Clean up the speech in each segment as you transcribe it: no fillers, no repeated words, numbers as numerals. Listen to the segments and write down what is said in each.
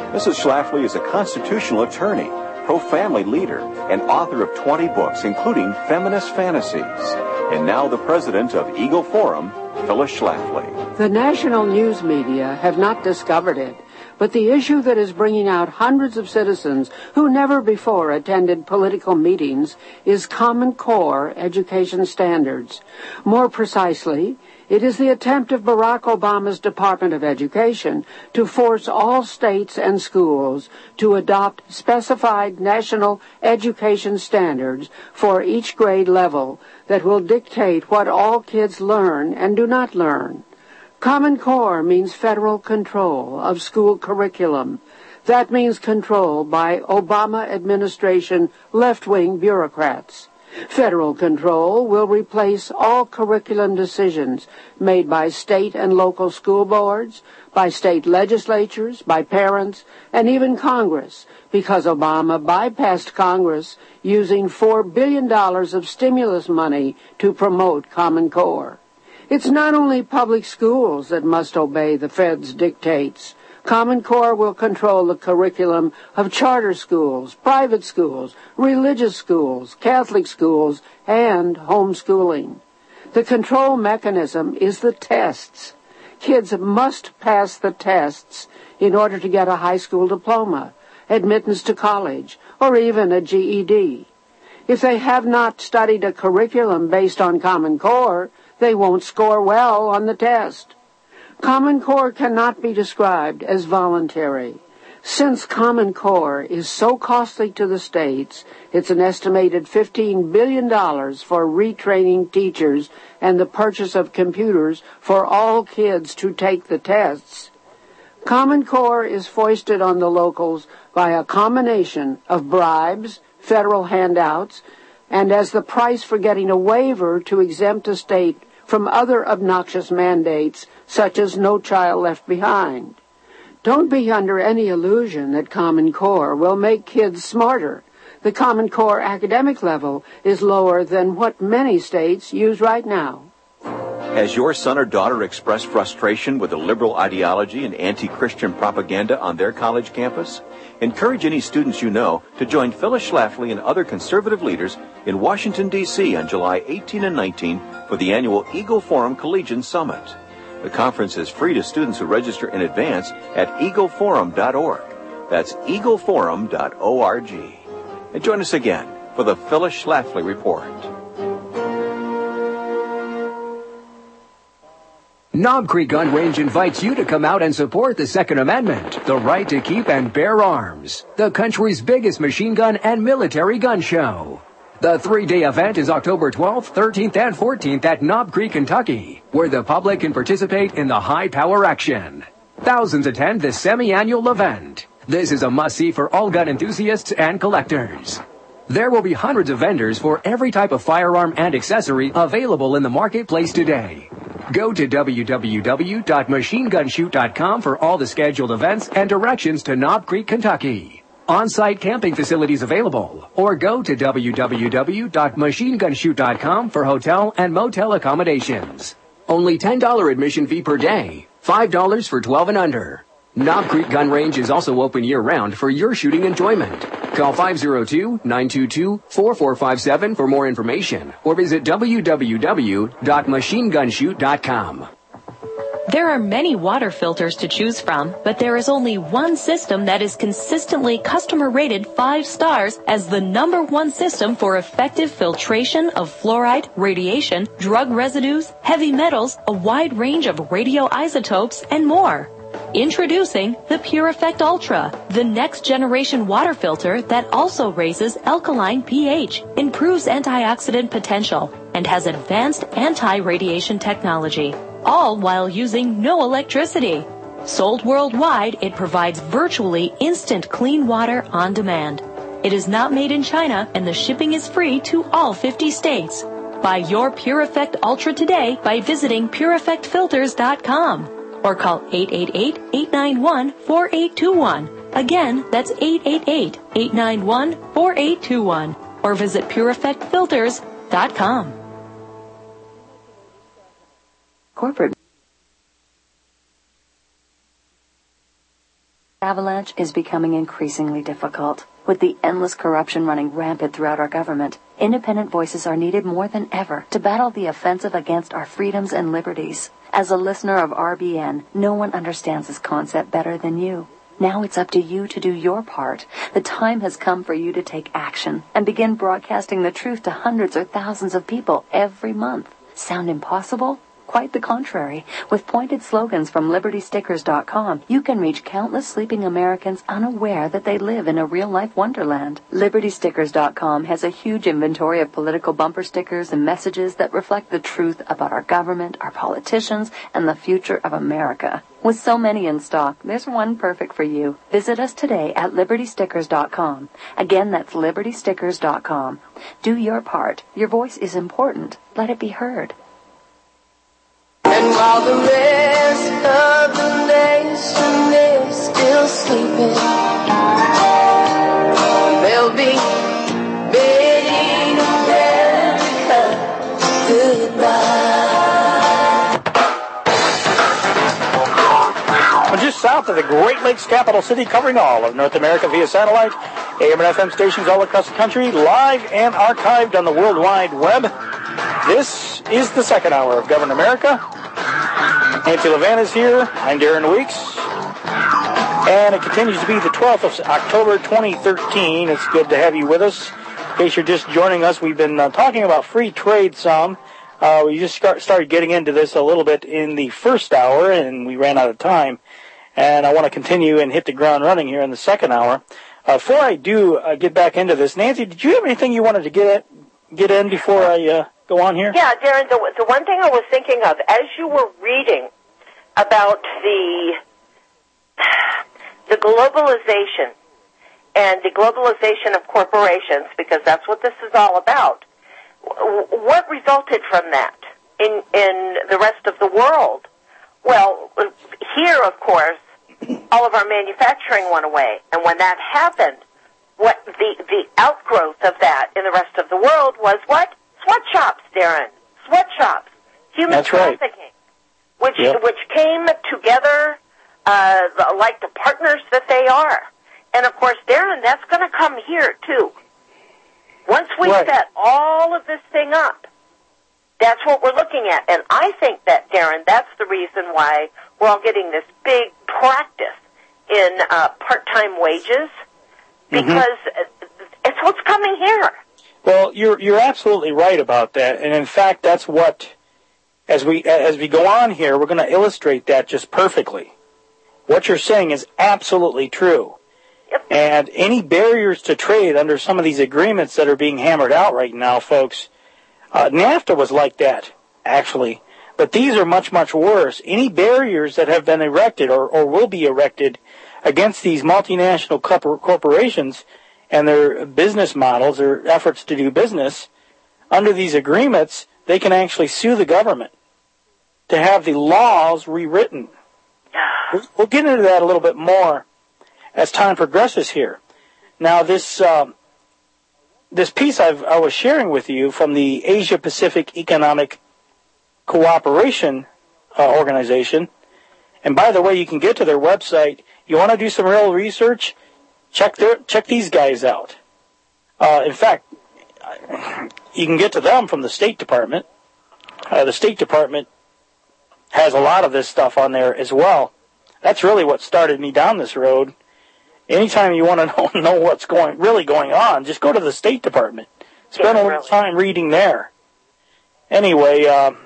Mrs. Schlafly is a constitutional attorney, pro-family leader, and author of 20 books, including Feminist Fantasies. And now the president of Eagle Forum, Phyllis Schlafly. The national news media have not discovered it, but the issue that is bringing out hundreds of citizens who never before attended political meetings is Common Core education standards. More precisely, it is the attempt of Barack Obama's Department of Education to force all states and schools to adopt specified national education standards for each grade level that will dictate what all kids learn and do not learn. Common Core means federal control of school curriculum. That means control by Obama administration left-wing bureaucrats. Federal control will replace all curriculum decisions made by state and local school boards, by state legislatures, by parents, and even Congress, because Obama bypassed Congress using $4 billion of stimulus money to promote Common Core. It's not only public schools that must obey the Fed's dictates. Common Core will control the curriculum of charter schools, private schools, religious schools, Catholic schools, and homeschooling. The control mechanism is the tests. Kids must pass the tests in order to get a high school diploma, admittance to college, or even a GED. If they have not studied a curriculum based on Common Core, they won't score well on the test. Common Core cannot be described as voluntary. Since Common Core is so costly to the states, it's an estimated $15 billion for retraining teachers and the purchase of computers for all kids to take the tests. Common Core is foisted on the locals by a combination of bribes, federal handouts, and as the price for getting a waiver to exempt a state from other obnoxious mandates, such as No Child Left Behind. Don't be under any illusion that Common Core will make kids smarter. The Common Core academic level is lower than what many states use right now. Has your son or daughter expressed frustration with the liberal ideology and anti-Christian propaganda on their college campus? Encourage any students you know to join Phyllis Schlafly and other conservative leaders in Washington, D.C. on July 18 and 19 for the annual Eagle Forum Collegian Summit. The conference is free to students who register in advance at eagleforum.org. That's eagleforum.org. And join us again for the Phyllis Schlafly Report. Knob Creek Gun Range invites you to come out and support the Second Amendment, the right to keep and bear arms, the country's biggest machine gun and military gun show. The 3-day event is October 12th, 13th, and 14th at Knob Creek, Kentucky, where the public can participate in the high-power action. Thousands attend this semi-annual event. This is a must-see for all gun enthusiasts and collectors. There will be hundreds of vendors for every type of firearm and accessory available in the marketplace today. Go to www.machinegunshoot.com for all the scheduled events and directions to Knob Creek, Kentucky. On-site camping facilities available, or go to www.machinegunshoot.com for hotel and motel accommodations. Only $10 admission fee per day, $5 for 12 and under. Knob Creek Gun Range is also open year-round for your shooting enjoyment. Call 502-922-4457 for more information, or visit www.machinegunshoot.com. There are many water filters to choose from, but there is only one system that is consistently customer rated 5 stars as the #1 system for effective filtration of fluoride, radiation, drug residues, heavy metals, a wide range of radioisotopes, and more. Introducing the Pure Effect Ultra, the next generation water filter that also raises alkaline pH, improves antioxidant potential, and has advanced anti-radiation technology, all while using no electricity. Sold worldwide, it provides virtually instant clean water on demand. It is not made in China, and the shipping is free to all 50 states. Buy your Pure Effect Ultra today by visiting PureEffectFilters.com. or call 888-891-4821. Again, that's 888-891-4821. Or visit PureEffectFilters.com. Corporate Avalanche is becoming increasingly difficult. With the endless corruption running rampant throughout our government, independent voices are needed more than ever to battle the offensive against our freedoms and liberties. As a listener of RBN, no one understands this concept better than you. Now it's up to you to do your part. The time has come for you to take action and begin broadcasting the truth to hundreds or thousands of people every month. Sound impossible? Quite the contrary. With pointed slogans from LibertyStickers.com, you can reach countless sleeping Americans unaware that they live in a real-life wonderland. LibertyStickers.com has a huge inventory of political bumper stickers and messages that reflect the truth about our government, our politicians, and the future of America. With so many in stock, there's one perfect for you. Visit us today at LibertyStickers.com. Again, that's LibertyStickers.com. Do your part. Your voice is important. Let it be heard. And while the rest of the nation is still sleeping, they'll be bidding America goodbye. Well, just south of the Great Lakes capital city, covering all of North America via satellite, AM and FM stations all across the country, live and archived on the World Wide Web. This is the second hour of Govern America. Nancy Levan is here. I'm Darren Weeks. And it continues to be the 12th of October 2013. It's good to have you with us. In case you're just joining us, we've been talking about free trade some. We just started getting into this a little bit in the first hour, and we ran out of time. And I want to continue and hit the ground running here in the second hour. Before I do get back into this, Nancy, did you have anything you wanted to get in before I go on here? Yeah, Darren, the one thing I was thinking of, as you were reading about the globalization and the globalization of corporations, because that's what this is all about, what resulted from that in the rest of the world? Well, here, of course, all of our manufacturing went away, and when that happened, what the outgrowth of that in the rest of the world was what? Sweatshops, Darren. Sweatshops. Human trafficking, which came together like the partners that they are. And, of course, Darren, that's going to come here, too. Once we set all of this thing up, that's what we're looking at. And I think that, Darren, that's the reason why we're all getting this big practice in part-time wages, because it's what's coming here. Well, you're absolutely right about that. And, in fact, that's what, as we go on here, we're going to illustrate that just perfectly. What you're saying is absolutely true. Yep. And any barriers to trade under some of these agreements that are being hammered out right now, folks, NAFTA was like that, actually. But these are much, much worse. Any barriers that have been erected or will be erected against these multinational corporations and their business models, their efforts to do business, under these agreements, they can actually sue the government to have the laws rewritten. We'll get into that a little bit more as time progresses here. Now, this piece I was sharing with you from the Asia Pacific Economic Cooperation Organization, and by the way, you can get to their website. You want to do some real research? Check these guys out. In fact, you can get to them from the State Department. The State Department has a lot of this stuff on there as well. That's really what started me down this road. Anytime you want to know what's really going on, just go to the State Department. Spend a little time reading there. Anyway,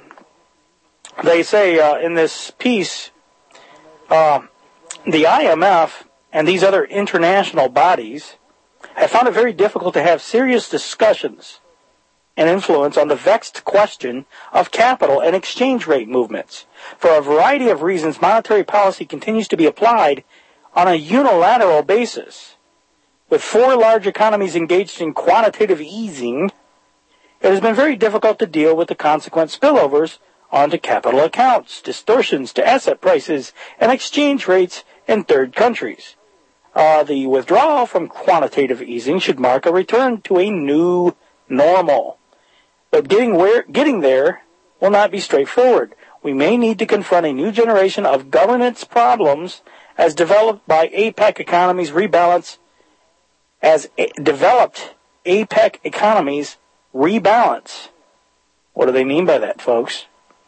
they say in this piece, the IMF and these other international bodies have found it very difficult to have serious discussions and influence on the vexed question of capital and exchange rate movements. For a variety of reasons, monetary policy continues to be applied on a unilateral basis. With 4 large economies engaged in quantitative easing, it has been very difficult to deal with the consequent spillovers onto capital accounts, distortions to asset prices, and exchange rates in third countries. The withdrawal from quantitative easing should mark a return to a new normal. But getting there will not be straightforward. We may need to confront a new generation of governance problems as developed by APEC economies rebalance. As developed APEC economies rebalance. What do they mean by that, folks?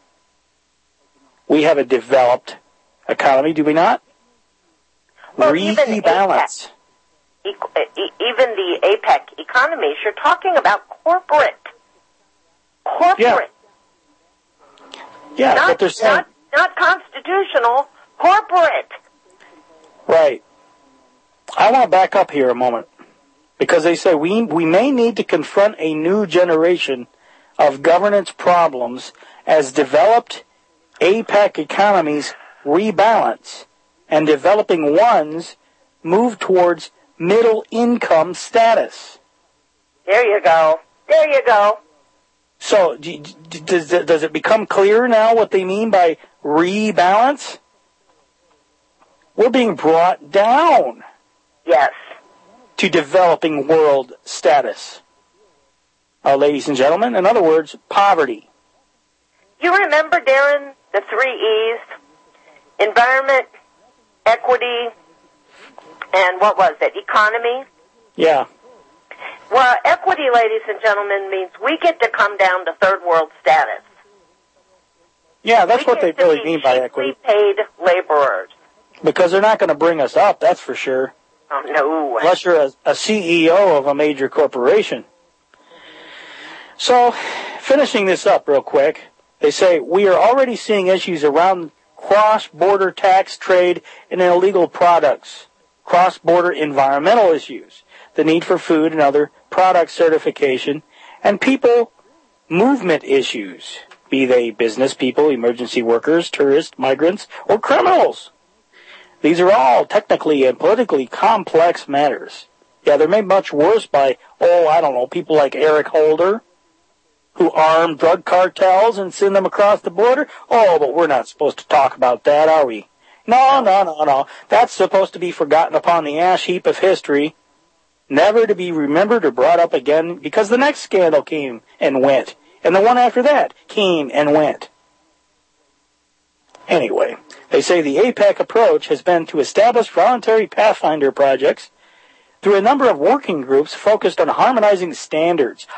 We have a developed economy, do we not? Well, rebalance. Even the APEC economies, you're talking about corporate. Yeah, not, but they're saying... Not constitutional, corporate. Right. I want to back up here a moment. Because they say we may need to confront a new generation of governance problems as developed APEC economies rebalance and developing ones move towards middle income status. There you go. So does it become clear now what they mean by rebalance? We're being brought down. Yes. To developing world status. Ladies and gentlemen, in other words, poverty. You remember, Darren, the 3 E's? Environment, equity, and what was it? Economy? Yeah. Well, equity, ladies and gentlemen, means we get to come down to third world status. Yeah, that's what they really mean by equity. Paid laborers. Because they're not going to bring us up, that's for sure. Oh, no. Unless you're a CEO of a major corporation. So, finishing this up real quick, they say, we are already seeing issues around cross-border tax trade and illegal products, cross-border environmental issues, the need for food and other product certification, and people movement issues, be they business people, emergency workers, tourists, migrants, or criminals. These are all technically and politically complex matters. Yeah, they're made much worse by, people like Eric Holder, who arm drug cartels and send them across the border. Oh, but we're not supposed to talk about that, are we? No. That's supposed to be forgotten upon the ash heap of history, never to be remembered or brought up again, because the next scandal came and went, and the one after that came and went. Anyway, they say the APEC approach has been to establish voluntary Pathfinder projects through a number of working groups focused on harmonizing standards,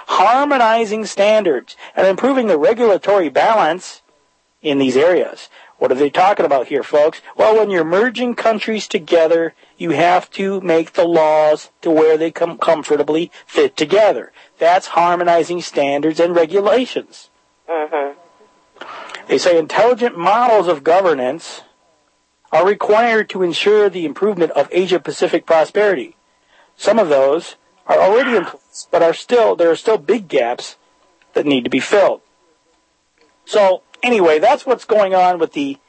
and improving the regulatory balance in these areas. What are they talking about here, folks? Well, when you're merging countries together, you have to make the laws to where they comfortably fit together. That's harmonizing standards and regulations. Mm-hmm. They say intelligent models of governance are required to ensure the improvement of Asia-Pacific prosperity. Some of those are already in place, but there are still big gaps that need to be filled. So, anyway, that's what's going on with the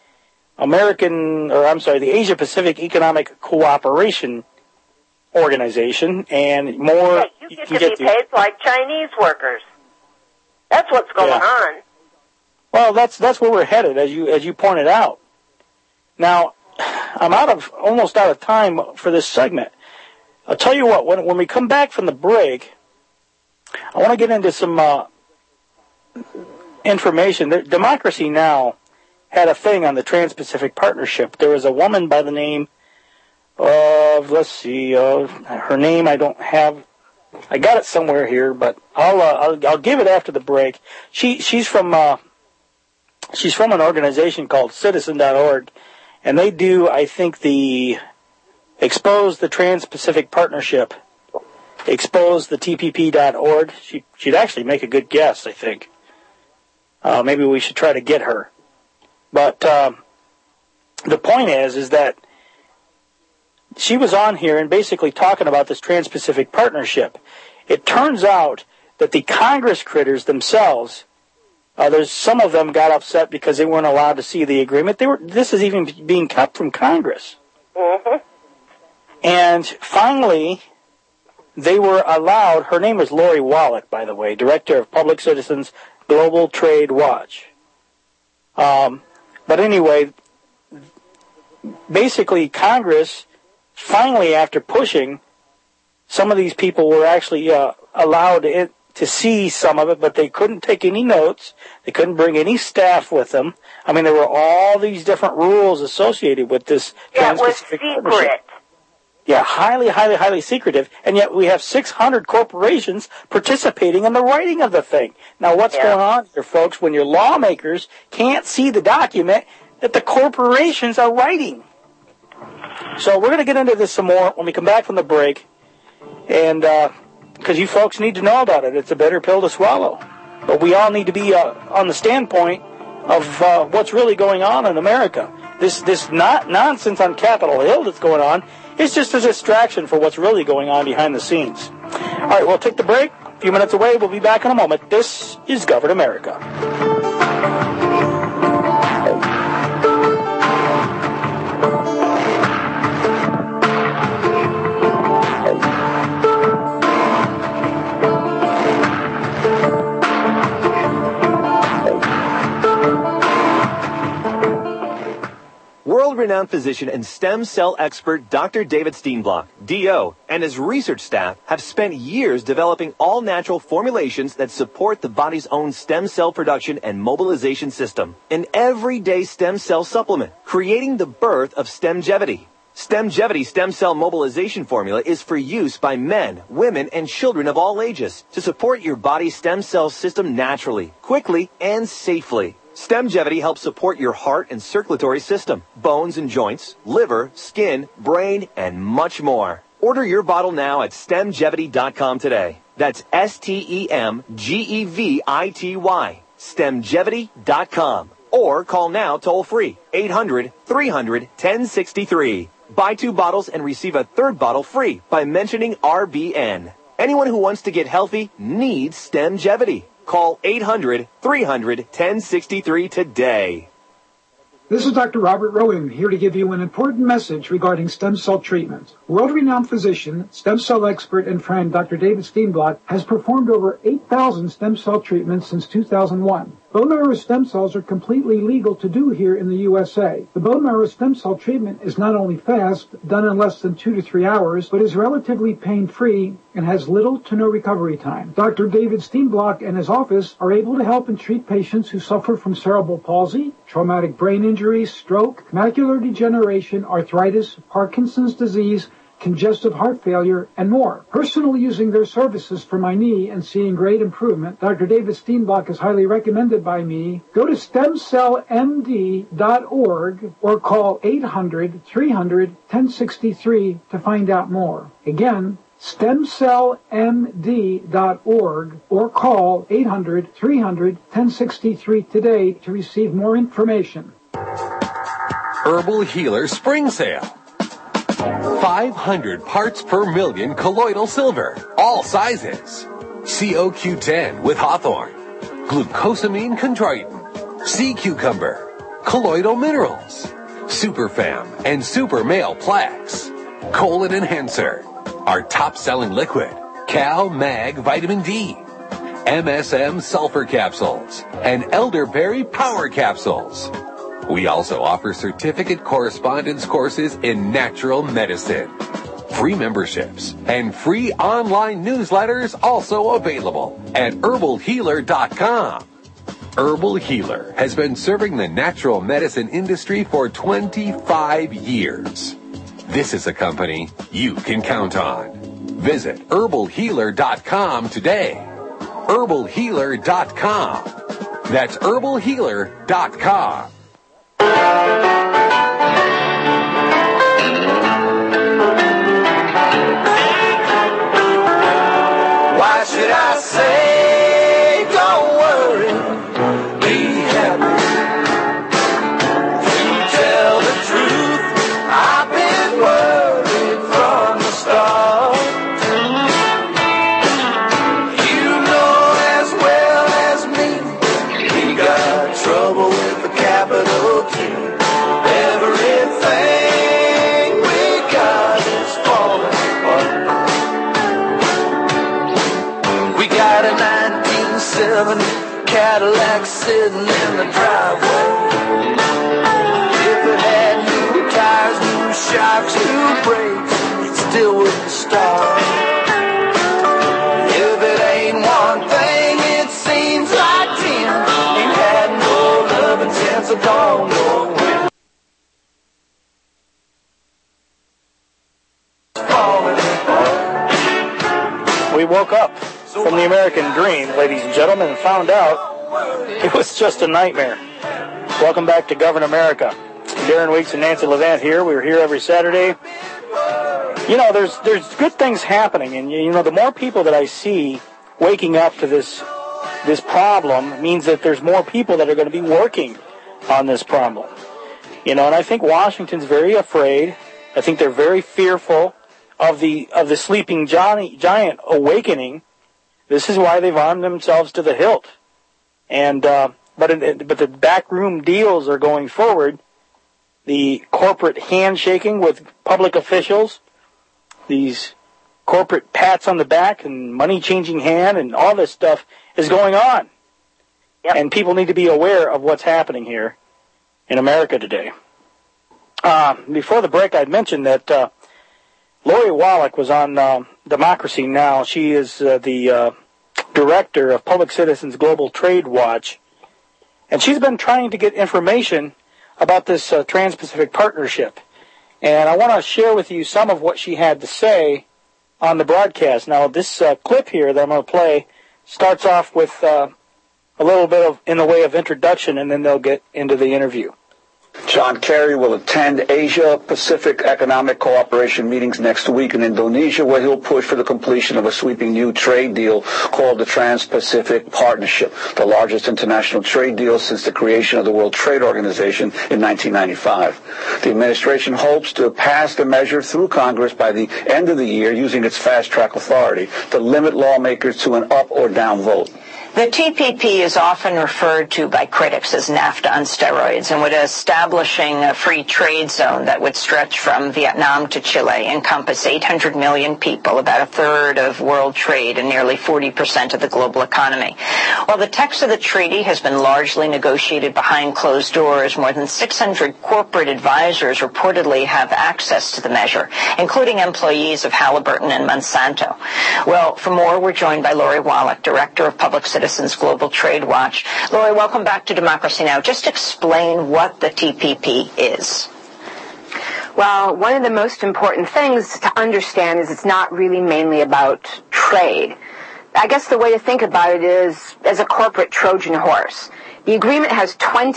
the Asia-Pacific Economic Cooperation Organization, and more. Yeah, you get to be paid like Chinese workers. That's what's going on. Well, that's where we're headed, as you pointed out. Now, I'm almost out of time for this segment. I'll tell you what, when we come back from the break, I want to get into some information. Democracy Now! Had a thing on the Trans-Pacific Partnership. There was a woman by the name of, her name I don't have. I got it somewhere here, but I'll give it after the break. She's from an organization called Citizen.org, and they do, I think, the Expose the Trans-Pacific Partnership, Expose the TPP.org. She'd actually make a good guess, I think. Maybe we should try to get her. But the point is that she was on here and basically talking about this Trans-Pacific Partnership. It turns out that the Congress critters themselves, there's some of them got upset because they weren't allowed to see the agreement. This is even being kept from Congress. Mm-hmm. And finally, they were allowed. Her name was Lori Wallach, by the way, Director of Public Citizens Global Trade Watch. But anyway, basically Congress, finally after pushing, some of these people were actually allowed to to see some of it, but they couldn't take any notes. They couldn't bring any staff with them. I mean, there were all these different rules associated with this Trans-Pacific Partnership. Yeah, highly, highly, highly secretive, and yet we have 600 corporations participating in the writing of the thing. Now, what's going on here, folks, when your lawmakers can't see the document that the corporations are writing? So we're going to get into this some more when we come back from the break, and because you folks need to know about it. It's a bitter pill to swallow. But we all need to be on the standpoint of what's really going on in America. This not nonsense on Capitol Hill that's going on, it's just a distraction for what's really going on behind the scenes. All right, we'll take the break. A few minutes away. We'll be back in a moment. This is Govern America. World-renowned physician and stem cell expert Dr. David Steenblock, DO, and his research staff have spent years developing all-natural formulations that support the body's own stem cell production and mobilization system. An everyday stem cell supplement, creating the birth of Stemgevity. Stemgevity stem cell mobilization formula is for use by men, women, and children of all ages to support your body's stem cell system naturally, quickly, and safely. Stemgevity helps support your heart and circulatory system, bones and joints, liver, skin, brain, and much more. Order your bottle now at stemgevity.com today. That's STEMGEVITY. Stemgevity.com. Or call now toll free, 800-300-1063. Buy 2 bottles and receive a 3rd bottle free by mentioning RBN. Anyone who wants to get healthy needs Stemgevity. Call 800-300-1063 today. This is Dr. Robert Rowan here to give you an important message regarding stem cell treatment. World-renowned physician, stem cell expert, and friend Dr. David Steenblock has performed over 8,000 stem cell treatments since 2001. Bone marrow stem cells are completely legal to do here in the USA. The bone marrow stem cell treatment is not only fast, done in less than 2 to 3 hours, but is relatively pain-free and has little to no recovery time. Dr. David Steenblock and his office are able to help and treat patients who suffer from cerebral palsy, traumatic brain injury, stroke, macular degeneration, arthritis, Parkinson's disease, congestive heart failure, and more. Personally using their services for my knee and seeing great improvement, Dr. David Steenblock is highly recommended by me. Go to stemcellmd.org or call 800-300-1063 to find out more. Again, stemcellmd.org or call 800-300-1063 today to receive more information. Herbal Healer Spring Sale. 500 parts per million colloidal silver, all sizes. COQ10 with hawthorn, glucosamine chondroitin, sea cucumber, colloidal minerals, Superfam and Super Male Plaques, Colon Enhancer, our top-selling liquid, Cal Mag Vitamin D, MSM Sulfur Capsules, and Elderberry Power Capsules. We also offer certificate correspondence courses in natural medicine. Free memberships and free online newsletters also available at herbalhealer.com. Herbal Healer has been serving the natural medicine industry for 25 years. This is a company you can count on. Visit herbalhealer.com today. herbalhealer.com. That's herbalhealer.com. Why should I say, don't worry, be happy? To tell the truth, I've been worried from the start. You know as well as me, we got trouble with the capital T. Everything we got is falling apart. We got a 1970 Cadillac sitting in the driveway. If it had new tires, new shocks, new brakes, it still wouldn't start. If it ain't one thing don't know when. We woke up from the American dream, ladies and gentlemen, and found out it was just a nightmare. Welcome back to Govern America. Darren Weeks and Nancy Levant here. We're here every Saturday. You know, there's good things happening, and you know, the more people that I see waking up to this problem means that there's more people that are going to be working on this problem. You know, and I think Washington's very afraid. I think they're very fearful of the sleeping giant awakening. This is why they've armed themselves to the hilt. And but the backroom deals are going forward. The corporate handshaking with public officials, these corporate pats on the back and money changing hand and all this stuff is going on. Yep. And people need to be aware of what's happening here in America today. Before the break, I'd mentioned that Lori Wallach was on Democracy Now! She is the director of Public Citizens Global Trade Watch, and she's been trying to get information about this Trans-Pacific Partnership. And I want to share with you some of what she had to say on the broadcast. Now, this clip here that I'm going to play starts off with a little bit of in the way of introduction, and then they'll get into the interview. John Kerry will attend Asia-Pacific Economic Cooperation meetings next week in Indonesia, where he'll push for the completion of a sweeping new trade deal called the Trans-Pacific Partnership, the largest international trade deal since the creation of the World Trade Organization in 1995. The administration hopes to pass the measure through Congress by the end of the year, using its fast-track authority to limit lawmakers to an up or down vote. The TPP is often referred to by critics as NAFTA on steroids, and would establishing a free trade zone that would stretch from Vietnam to Chile, encompass 800 million people, about a third of world trade and nearly 40% of the global economy. While the text of the treaty has been largely negotiated behind closed doors, more than 600 corporate advisors reportedly have access to the measure, including employees of Halliburton and Monsanto. Well, for more, we're joined by Lori Wallach, Director of Public Citizens Global Trade Watch. Lori, welcome back to Democracy Now! Just explain what the TPP is. Well, one of the most important things to understand is it's not really mainly about trade. I guess the way to think about it is as a corporate Trojan horse. The agreement has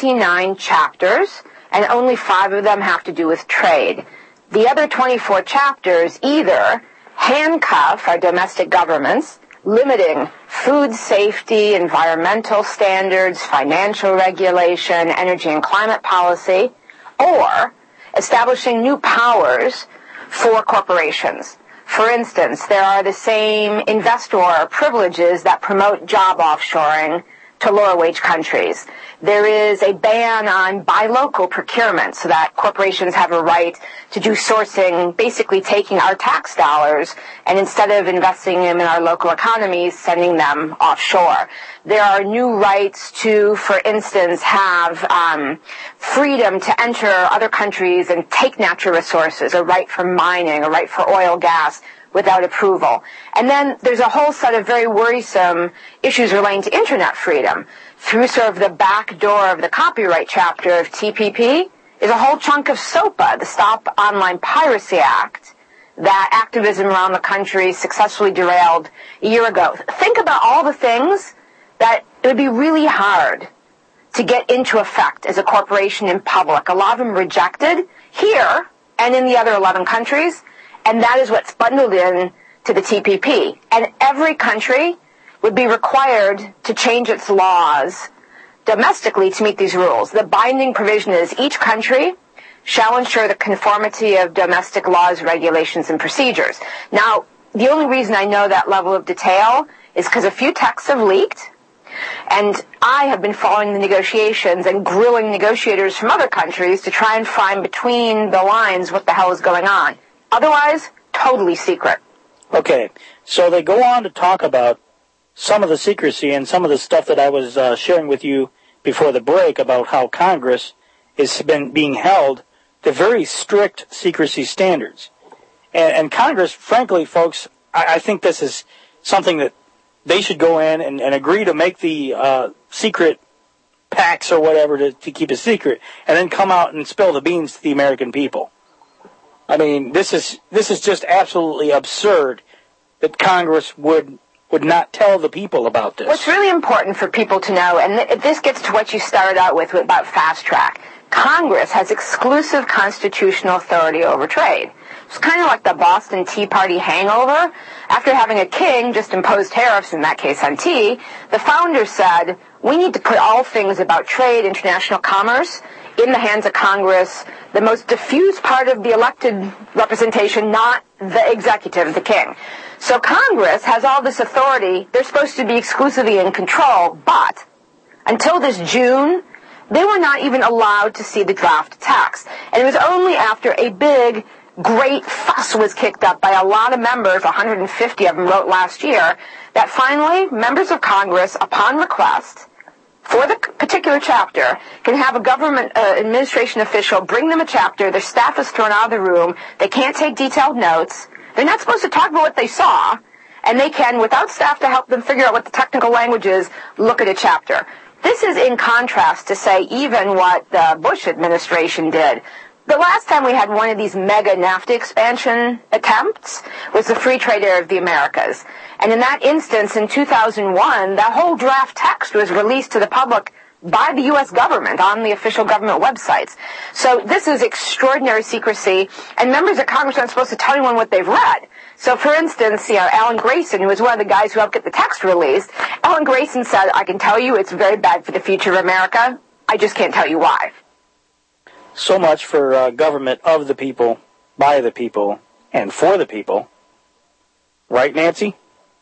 29 chapters, and only 5 of them have to do with trade. The other 24 chapters either handcuff our domestic governments, limiting food safety, environmental standards, financial regulation, energy and climate policy, or establishing new powers for corporations. For instance, there are the same investor privileges that promote job offshoring to lower wage countries. There is a ban on buy local procurement so that corporations have a right to do sourcing, basically taking our tax dollars and instead of investing them in our local economies, sending them offshore. There are new rights to, for instance, have freedom to enter other countries and take natural resources, a right for mining, a right for oil, gas, without approval. And then there's a whole set of very worrisome issues relating to internet freedom. Through sort of the back door of the copyright chapter of TPP is a whole chunk of SOPA, the Stop Online Piracy Act, that activism around the country successfully derailed a year ago. Think about all the things that it would be really hard to get into effect as a corporation in public. A lot of them rejected here and in the other 11 countries. And that is what's bundled in to the TPP. And every country would be required to change its laws domestically to meet these rules. The binding provision is each country shall ensure the conformity of domestic laws, regulations, and procedures. Now, the only reason I know that level of detail is because a few texts have leaked, and I have been following the negotiations and grilling negotiators from other countries to try and find between the lines what the hell is going on. Otherwise, totally secret. Okay, so they go on to talk about some of the secrecy and some of the stuff that I was sharing with you before the break about how Congress has been being held to very strict secrecy standards. And Congress, frankly, folks, I think this is something that they should go in and agree to make the secret pacts or whatever to keep a secret, and then come out and spill the beans to the American people. I mean, this is just absolutely absurd that Congress would not tell the people about this. What's really important for people to know, and this gets to what you started out with about fast track, Congress has exclusive constitutional authority over trade. It's kind of like the Boston Tea Party hangover. After having a king just impose tariffs, in that case on tea, the founders said, we need to put all things about trade, international commerce, in the hands of Congress, the most diffuse part of the elected representation, not the executive, the king. So Congress has all this authority. They're supposed to be exclusively in control, but until this June, they were not even allowed to see the draft text. And it was only after a big, great fuss was kicked up by a lot of members, 150 of them wrote last year, that finally members of Congress, upon request, for the particular chapter, can have a government administration official bring them a chapter. Their staff is thrown out of the room. They can't take detailed notes. They're not supposed to talk about what they saw. And they can, without staff to help them figure out what the technical language is, look at a chapter. This is in contrast to, say, even what the Bush administration did. The last time we had one of these mega NAFTA expansion attempts was the Free Trade Area of the Americas. And in that instance, in 2001, that whole draft text was released to the public by the U.S. government on the official government websites. So this is extraordinary secrecy, and members of Congress aren't supposed to tell anyone what they've read. So, for instance, Alan Grayson, who was one of the guys who helped get the text released, Alan Grayson said, I can tell you it's very bad for the future of America. I just can't tell you why. So much for government of the people, by the people, and for the people. Right, Nancy?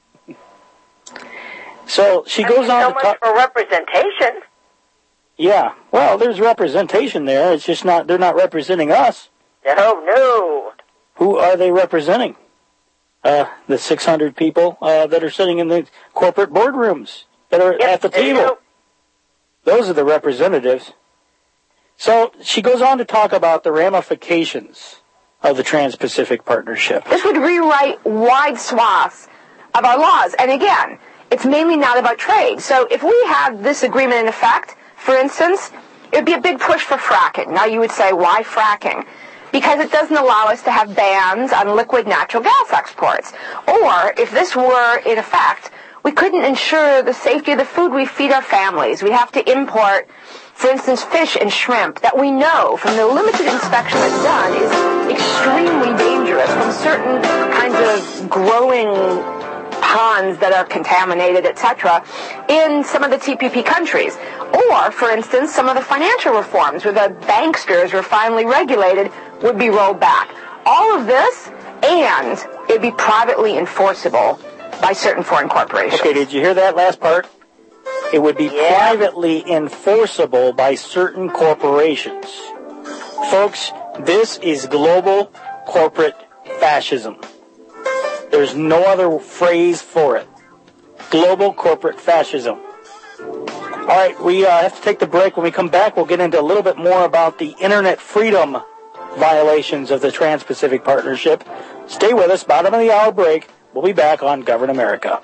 So she goes on to talk for representation. Yeah, well, there's representation there. It's just they're not representing us. No. Who are they representing? The 600 people that are sitting in the corporate boardrooms that are at the table. Those are the representatives. So she goes on to talk about the ramifications of the Trans-Pacific Partnership. This would rewrite wide swaths of our laws. And again, it's mainly not about trade. So if we have this agreement in effect, for instance, it would be a big push for fracking. Now you would say, why fracking? Because it doesn't allow us to have bans on liquid natural gas exports. Or if this were in effect, we couldn't ensure the safety of the food we feed our families. We'd have to import, for instance, fish and shrimp that we know from the limited inspection that's done is extremely dangerous from certain kinds of growing ponds that are contaminated, etc., in some of the TPP countries. Or, for instance, some of the financial reforms where the banksters were finally regulated would be rolled back. All of this, and it would be privately enforceable by certain foreign corporations. Okay, did you hear that last part? It would be privately enforceable by certain corporations. Folks, this is global corporate fascism. There's no other phrase for it. Global corporate fascism. All right, we have to take the break. When we come back, we'll get into a little bit more about the internet freedom violations of the Trans-Pacific Partnership. Stay with us. Bottom of the hour break. We'll be back on Govern America.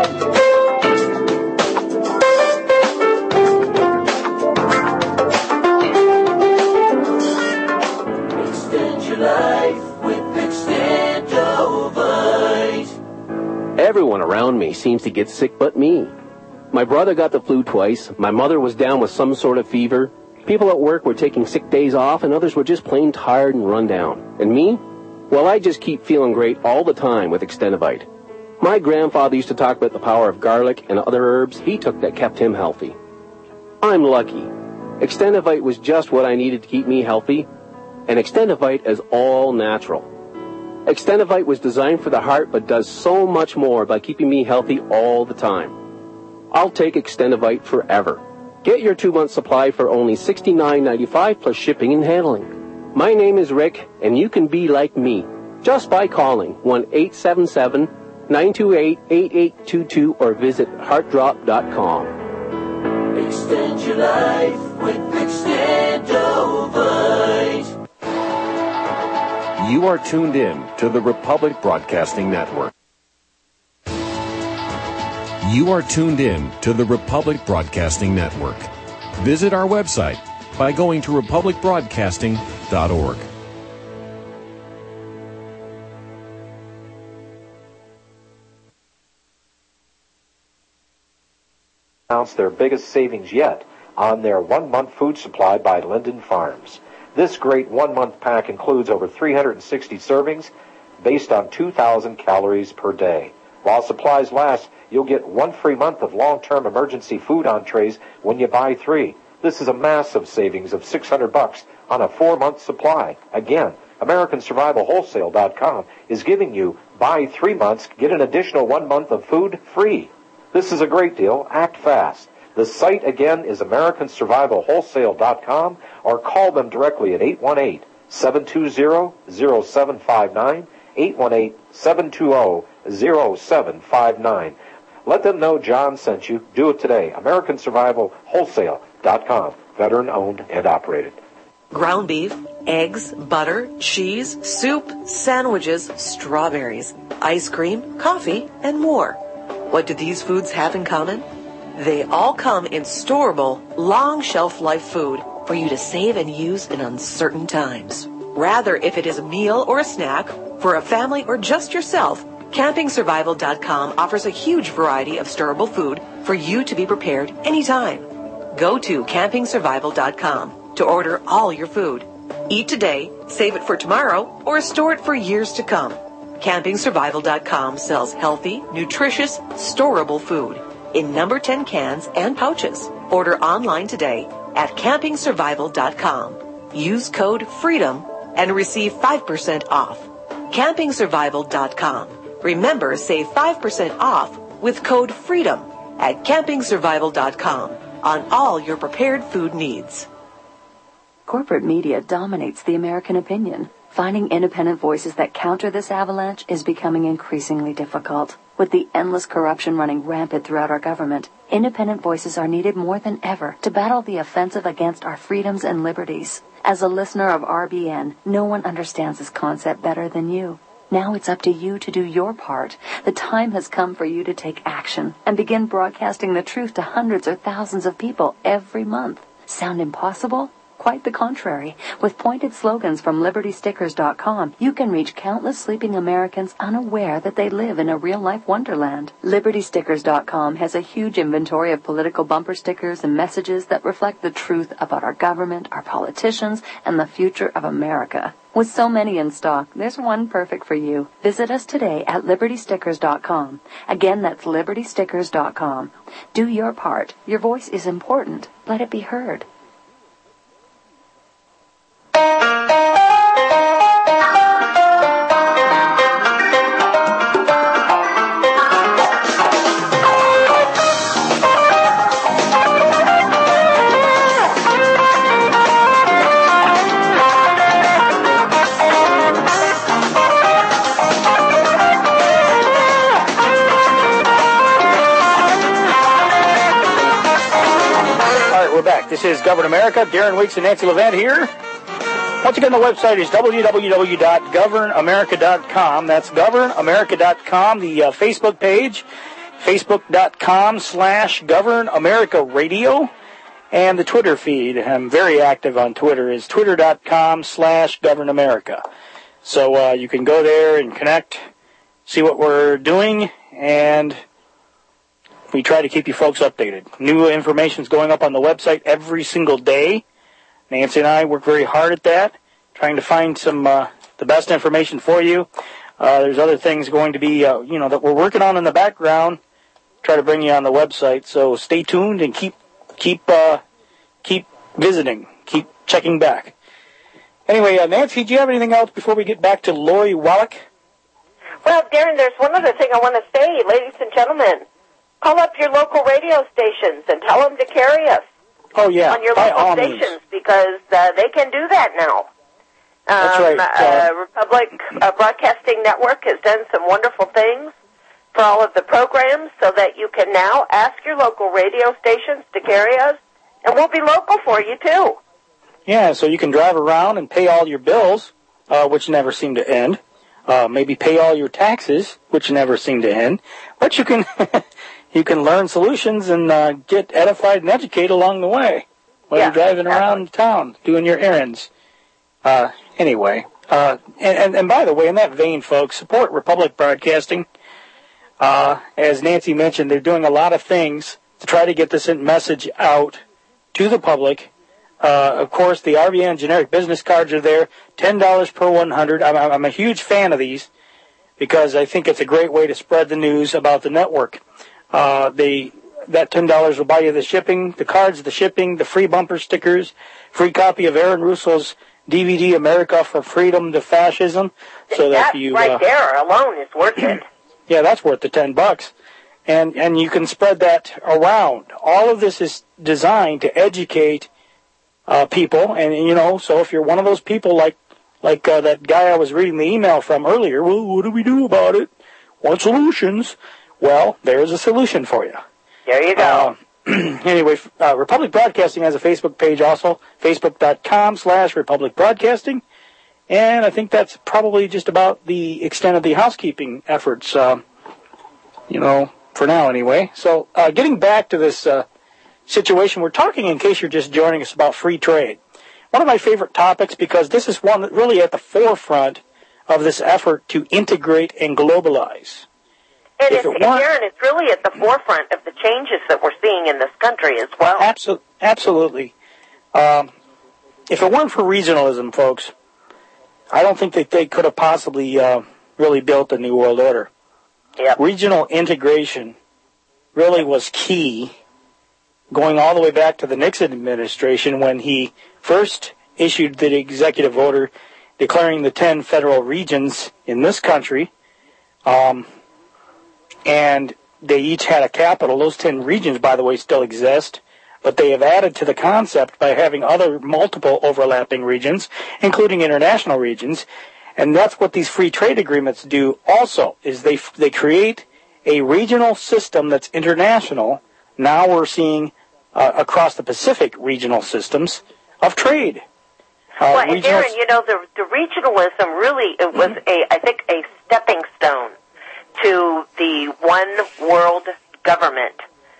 Extend your life with Extendovite. Everyone around me seems to get sick but me. My brother got the flu twice. My mother was down with some sort of fever. People at work were taking sick days off, and others were just plain tired and run down. And me? Well, I just keep feeling great all the time with Extendovite. My grandfather used to talk about the power of garlic and other herbs he took that kept him healthy. I'm lucky. Extendovite was just what I needed to keep me healthy, and Extendovite is all natural. Extendovite was designed for the heart but does so much more by keeping me healthy all the time. I'll take Extendovite forever. Get your 2-month supply for only $69.95 plus shipping and handling. My name is Rick, and you can be like me just by calling 1-877-928-8822 or visit heartdrop.com. Extend your life with Extendovite. You are tuned in to the Republic Broadcasting Network. You are tuned in to the Republic Broadcasting Network. Visit our website by going to republicbroadcasting.org. Announced their biggest savings yet on their one-month food supply by Linden Farms. This great one-month pack includes over 360 servings based on 2,000 calories per day. While supplies last, you'll get one free month of long-term emergency food entrees when you buy 3. This is a massive savings of $600 on a 4-month supply. Again, AmericanSurvivalWholesale.com is giving you buy 3 months, get an additional 1 month of food free. This is a great deal. Act fast. The site again is AmericanSurvivalWholesale.com or call them directly at 818-720-0759, 818-720-0759. Let them know John sent you. Do it today. AmericanSurvivalWholesale.com. Veteran owned and operated. Ground beef, eggs, butter, cheese, soup, sandwiches, strawberries, ice cream, coffee, and more. What do these foods have in common? They all come in storable, long shelf life food for you to save and use in uncertain times. Rather, if it is a meal or a snack, for a family or just yourself, CampingSurvival.com offers a huge variety of storable food for you to be prepared anytime. Go to CampingSurvival.com to order all your food. Eat today, save it for tomorrow, or store it for years to come. CampingSurvival.com sells healthy, nutritious, storable food in number 10 cans and pouches. Order online today at CampingSurvival.com. Use code FREEDOM and receive 5% off. CampingSurvival.com. Remember, save 5% off with code FREEDOM at CampingSurvival.com on all your prepared food needs. Corporate media dominates the American opinion. Finding independent voices that counter this avalanche is becoming increasingly difficult. With the endless corruption running rampant throughout our government, independent voices are needed more than ever to battle the offensive against our freedoms and liberties. As a listener of RBN, no one understands this concept better than you. Now it's up to you to do your part. The time has come for you to take action and begin broadcasting the truth to hundreds or thousands of people every month. Sound impossible? Quite the contrary. With pointed slogans from LibertyStickers.com, you can reach countless sleeping Americans unaware that they live in a real-life wonderland. LibertyStickers.com has a huge inventory of political bumper stickers and messages that reflect the truth about our government, our politicians, and the future of America. With so many in stock, there's one perfect for you. Visit us today at LibertyStickers.com. Again, that's LibertyStickers.com. Do your part. Your voice is important. Let it be heard. This is Govern America. Darren Weeks and Nancy Levant here. Once again, the website is www.governamerica.com. That's governamerica.com. The Facebook page, facebook.com/governamerica.radio. And the Twitter feed, I'm very active on Twitter, is twitter.com/governamerica. So you can go there and connect, see what we're doing, and we try to keep you folks updated. New information is going up on the website every single day. Nancy and I work very hard at that, trying to find some the best information for you. There's other things going to be, that we're working on in the background. Try to bring you on the website. So stay tuned and keep visiting, keep checking back. Anyway, Nancy, do you have anything else before we get back to Lori Wallach? Well, Darren, there's one other thing I want to say, ladies and gentlemen. Call up your local radio stations and tell them to carry us. Oh, yeah. On your local stations, because they can do that now. That's right. Republic Broadcasting Network has done some wonderful things for all of the programs so that you can now ask your local radio stations to carry us, and we'll be local for you, too. Yeah, so you can drive around and pay all your bills, which never seem to end. Maybe pay all your taxes, which never seem to end. But you can... You can learn solutions and get edified and educated along the way. while you're driving around town doing your errands. Anyway, and by the way, in that vein, folks, support Republic Broadcasting. As Nancy mentioned, they're doing a lot of things to try to get this message out to the public. Of course, the RVN generic business cards are there, $10 per 100. I'm a huge fan of these because I think it's a great way to spread the news about the network. That $10 will buy you the shipping, the cards, the shipping, the free bumper stickers, free copy of Aaron Russo's DVD, America for Freedom to Fascism. So that you right there alone is worth it. Yeah, that's worth the $10. And you can spread that around. All of this is designed to educate people, and so if you're one of those people like that guy I was reading the email from earlier, well, what do we do about it? What solutions? Well, there's a solution for you. There you go. Anyway, Republic Broadcasting has a Facebook page also, facebook.com/Republic Broadcasting, and I think that's probably just about the extent of the housekeeping efforts, for now anyway. So, getting back to this situation, we're talking, in case you're just joining us, about free trade. One of my favorite topics, because this is one that really at the forefront of this effort to integrate and globalize. And Aaron, it's really at the forefront of the changes that we're seeing in this country as well. Absolutely. If it weren't for regionalism, folks, I don't think that they could have possibly really built the New World Order. Yep. Regional integration really was key, going all the way back to the Nixon administration when he first issued the executive order declaring the 10 federal regions in this country, and they each had a capital. Those 10 regions, by the way, still exist, but they have added to the concept by having other multiple overlapping regions, including international regions, and that's what these free trade agreements do also, is they create a regional system that's international. Now we're seeing across the Pacific regional systems of trade. Well, and Aaron, the regionalism really was I think a stepping stone to the one world government,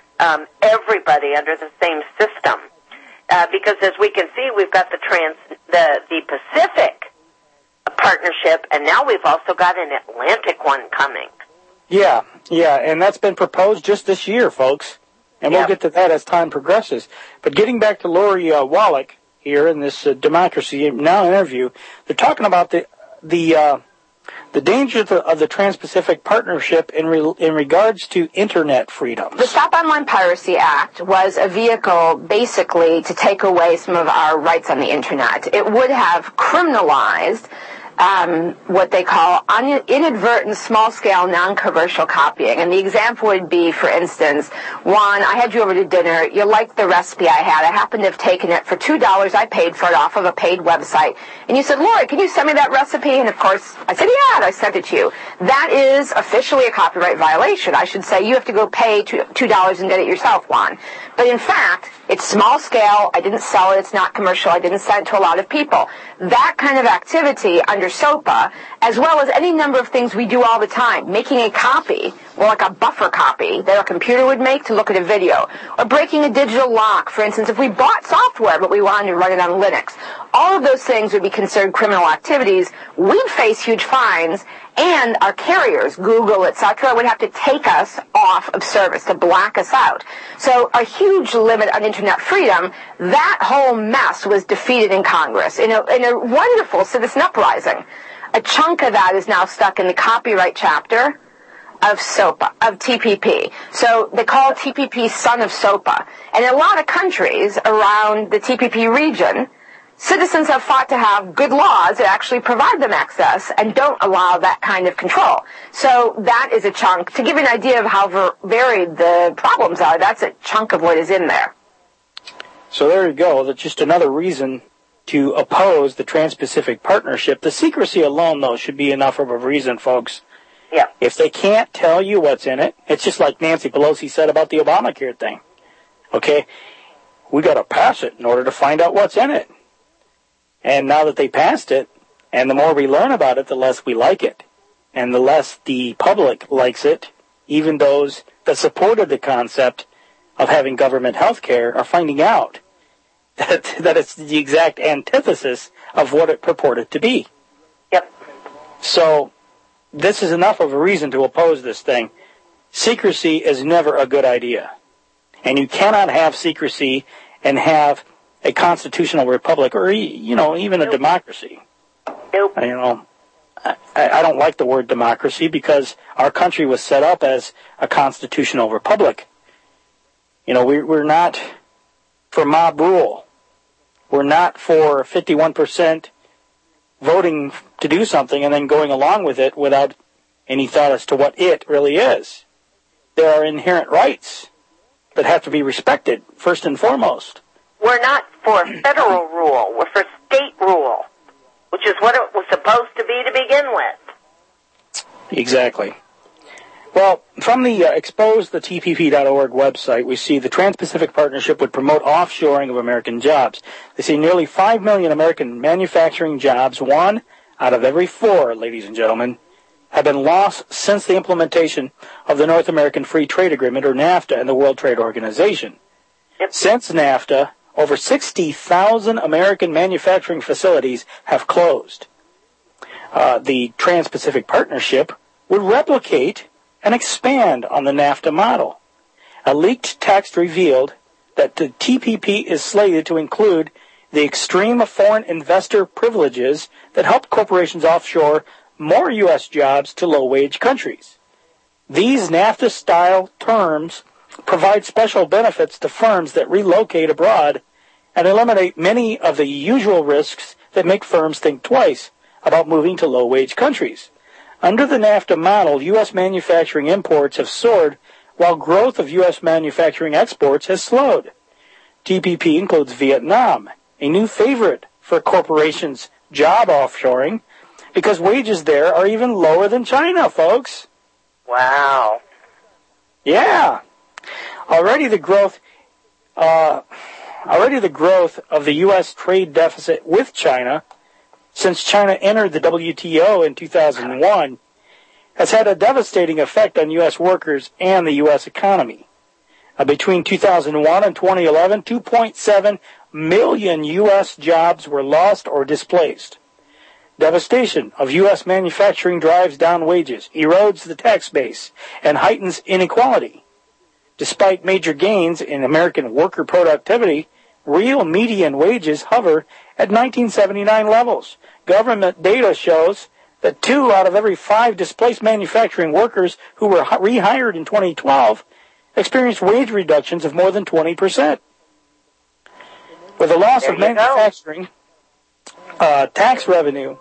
everybody under the same system. Because as we can see, we've got the Pacific partnership, and now we've also got an Atlantic one coming. Yeah, and that's been proposed just this year, folks. And we'll get to that as time progresses. But getting back to Lori Wallach here in this Democracy Now! Interview, they're talking about the dangers of the Trans-Pacific Partnership in regards to Internet freedom. The Stop Online Piracy Act was a vehicle basically to take away some of our rights on the Internet. It would have criminalized what they call inadvertent small-scale non-commercial copying. And the example would be, for instance, Juan, I had you over to dinner. You liked the recipe I had. I happened to have taken it for $2. I paid for it off of a paid website. And you said, Lori, can you send me that recipe? And, of course, I said, yeah, and I sent it to you. That is officially a copyright violation. I should say you have to go pay $2 and get it yourself, Juan. But, in fact, it's small-scale. I didn't sell it. It's not commercial. I didn't send it to a lot of people. That kind of activity under SOPA, as well as any number of things we do all the time, making a copy, or like a buffer copy that a computer would make to look at a video, or breaking a digital lock, for instance, if we bought software but we wanted to run it on Linux. All of those things would be considered criminal activities. We'd face huge fines, and our carriers, Google, etc., would have to take us off of service to black us out. So a huge limit on Internet freedom. That whole mess was defeated in Congress in a wonderful citizen uprising. A chunk of that is now stuck in the copyright chapter of SOPA, of TPP. So they call TPP son of SOPA. And in a lot of countries around the TPP region, citizens have fought to have good laws that actually provide them access and don't allow that kind of control. So that is a chunk. To give you an idea of how varied the problems are, that's a chunk of what is in there. So there you go. That's just another reason to oppose the Trans-Pacific Partnership. The secrecy alone, though, should be enough of a reason, folks. Yeah. If they can't tell you what's in it, it's just like Nancy Pelosi said about the Obamacare thing. Okay? We got to pass it in order to find out what's in it. And now that they passed it, and the more we learn about it, the less we like it. And the less the public likes it, even those that supported the concept of having government health care are finding out that it's the exact antithesis of what it purported to be. Yep. So this is enough of a reason to oppose this thing. Secrecy is never a good idea. And you cannot have secrecy and have a constitutional republic or, even a democracy. Nope. I don't like the word democracy because our country was set up as a constitutional republic. We're not for mob rule. We're not for 51% voting to do something and then going along with it without any thought as to what it really is. There are inherent rights that have to be respected, first and foremost. We're not for federal rule. We're for state rule, which is what it was supposed to be to begin with. Exactly. Well, from the exposethetpp.org website, we see the Trans-Pacific Partnership would promote offshoring of American jobs. They say nearly 5 million American manufacturing jobs, 1 out of every 4, ladies and gentlemen, have been lost since the implementation of the North American Free Trade Agreement, or NAFTA, and the World Trade Organization. Yep. Since NAFTA, over 60,000 American manufacturing facilities have closed. The Trans-Pacific Partnership would replicate and expand on the NAFTA model. A leaked text revealed that the TPP is slated to include the extreme of foreign investor privileges that help corporations offshore more U.S. jobs to low-wage countries. These NAFTA-style terms provide special benefits to firms that relocate abroad and eliminate many of the usual risks that make firms think twice about moving to low-wage countries. Under the NAFTA model, U.S. manufacturing imports have soared while growth of U.S. manufacturing exports has slowed. TPP includes Vietnam, a new favorite for corporations' job offshoring, because wages there are even lower than China, folks. Wow. Yeah. Already the growth of the U.S. trade deficit with China, since China entered the WTO in 2001, has had a devastating effect on U.S. workers and the U.S. economy. Between 2001 and 2011, 2.7 million U.S. jobs were lost or displaced. Devastation of U.S. manufacturing drives down wages, erodes the tax base, and heightens inequality. Despite major gains in American worker productivity, real median wages hover at 1979 levels. Government data shows that 2 out of every 5 displaced manufacturing workers who were rehired in 2012 experienced wage reductions of more than 20%. With the loss of manufacturing, tax revenue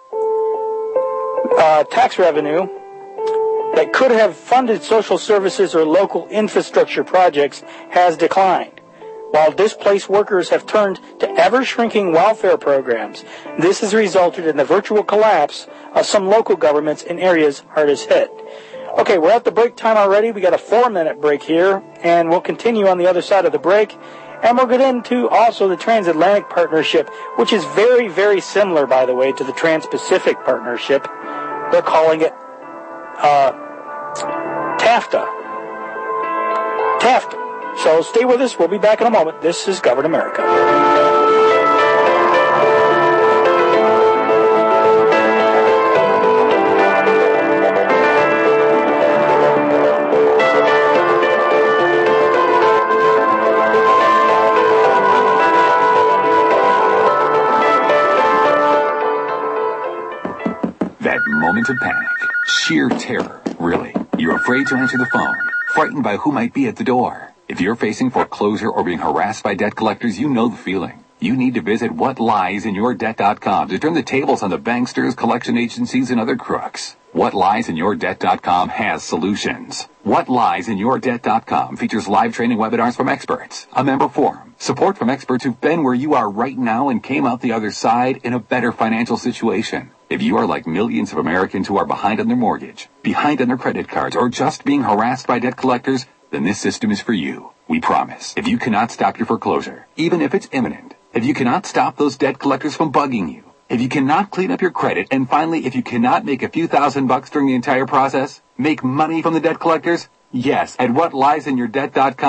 that could have funded social services or local infrastructure projects has declined. While displaced workers have turned to ever-shrinking welfare programs, this has resulted in the virtual collapse of some local governments in areas hardest hit. Okay, we're at the break time already. We got a 4-minute break here, and we'll continue on the other side of the break. And we'll get into also the Transatlantic Partnership, which is very, very similar, by the way, to the Trans-Pacific Partnership. They're calling it TAFTA. TAFTA. So stay with us. We'll be back in a moment. This is Govern America. That moment of panic. Sheer terror, really. You're afraid to answer the phone. Frightened by who might be at the door. If you're facing foreclosure or being harassed by debt collectors, you know the feeling. You need to visit whatliesInYourDebt.com to turn the tables on the banksters, collection agencies, and other crooks. WhatLiesInYourDebt.com has solutions. WhatLiesInYourDebt.com features live training webinars from experts, a member forum, support from experts who've been where you are right now and came out the other side in a better financial situation. If you are like millions of Americans who are behind on their mortgage, behind on their credit cards, or just being harassed by debt collectors, then this system is for you. We promise. If you cannot stop your foreclosure, even if it's imminent, if you cannot stop those debt collectors from bugging you, if you cannot clean up your credit, and finally, if you cannot make a few $1,000 during the entire process, make money from the debt collectors, yes, at WhatLiesInYourDebt.com,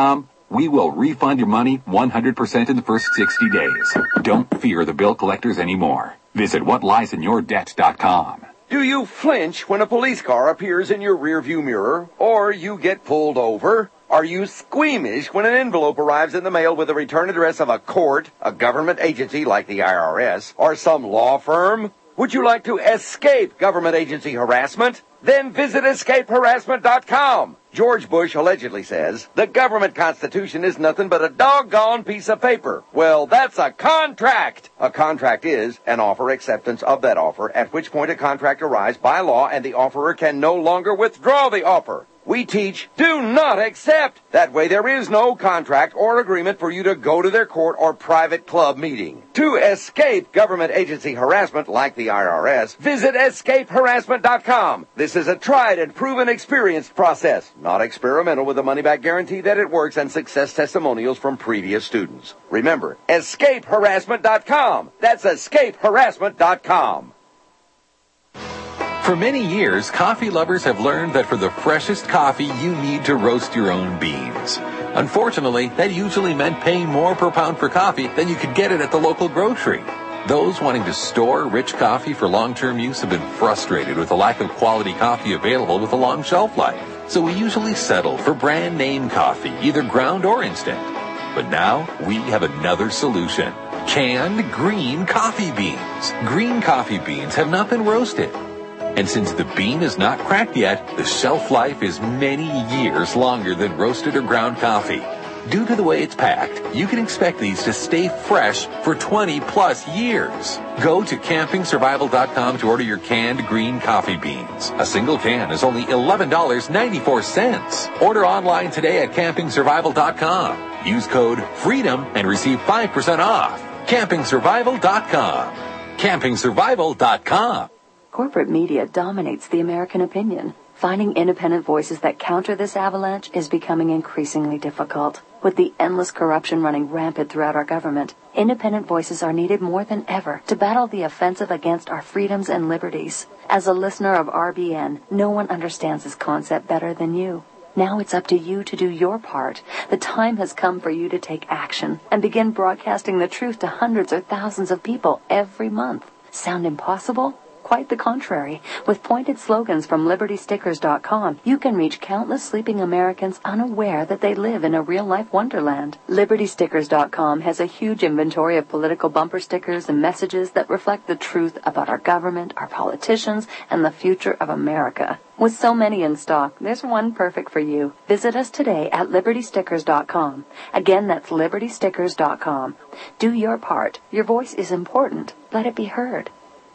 We will refund your money 100% in the first 60 days. Don't fear the bill collectors anymore. Visit whatliesinyourdebt.com. Do you flinch when a police car appears in your rearview mirror, or you get pulled over? Are you squeamish when an envelope arrives in the mail with the return address of a court, a government agency like the IRS, or some law firm? Would you like to escape government agency harassment? Then visit escapeharassment.com. George Bush allegedly says, the government constitution is nothing but a doggone piece of paper. Well, that's a contract. A contract is an offer acceptance of that offer, at which point a contract arrives by law and the offerer can no longer withdraw the offer. We teach, do not accept. That way there is no contract or agreement for you to go to their court or private club meeting. To escape government agency harassment like the IRS, visit escapeharassment.com. This is a tried and proven experienced process, not experimental, with a money-back guarantee that it works and success testimonials from previous students. Remember, escapeharassment.com. That's escapeharassment.com. For many years, coffee lovers have learned that for the freshest coffee, you need to roast your own beans. Unfortunately, that usually meant paying more per pound for coffee than you could get it at the local grocery. Those wanting to store rich coffee for long-term use have been frustrated with the lack of quality coffee available with a long shelf life. So we usually settle for brand name coffee, either ground or instant. But now, we have another solution. Canned green coffee beans. Green coffee beans have not been roasted. And since the bean is not cracked yet, the shelf life is many years longer than roasted or ground coffee. Due to the way it's packed, you can expect these to stay fresh for 20 plus years. Go to campingsurvival.com to order your canned green coffee beans. A single can is only $11.94. Order online today at campingsurvival.com. Use code FREEDOM and receive 5% off. campingsurvival.com. campingsurvival.com. Corporate media dominates the American opinion. Finding independent voices that counter this avalanche is becoming increasingly difficult. With the endless corruption running rampant throughout our government, independent voices are needed more than ever to battle the offensive against our freedoms and liberties. As a listener of RBN, no one understands this concept better than you. Now it's up to you to do your part. The time has come for you to take action and begin broadcasting the truth to hundreds or thousands of people every month. Sound impossible? Quite the contrary. With pointed slogans from LibertyStickers.com, you can reach countless sleeping Americans unaware that they live in a real-life wonderland. LibertyStickers.com has a huge inventory of political bumper stickers and messages that reflect the truth about our government, our politicians, and the future of America. With so many in stock, there's one perfect for you. Visit us today at LibertyStickers.com. Again, that's LibertyStickers.com. Do your part. Your voice is important. Let it be heard.